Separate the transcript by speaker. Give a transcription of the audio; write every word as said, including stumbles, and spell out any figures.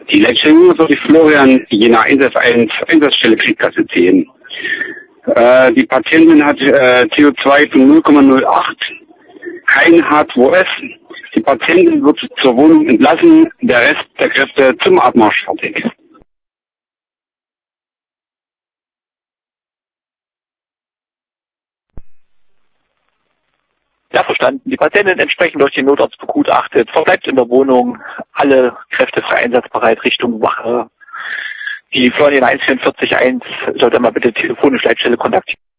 Speaker 1: Die Leitstelle soll die Florian Jena Einsatz eins, Einsatzstelle Klickgasse zehn. Äh, die Patientin hat äh, C O zwei von null Komma null acht, kein H zwei S. Die Patientin wird zur Wohnung entlassen, der Rest der Kräfte zum Abmarsch fertig.
Speaker 2: Ja, verstanden. Die Patientin entsprechend durch den Notarzt begutachtet, verbleibt in der Wohnung, alle Kräfte frei einsatzbereit Richtung Wache. Die Florian eins vier vier eins sollte mal bitte telefonisch Leitstelle kontaktieren.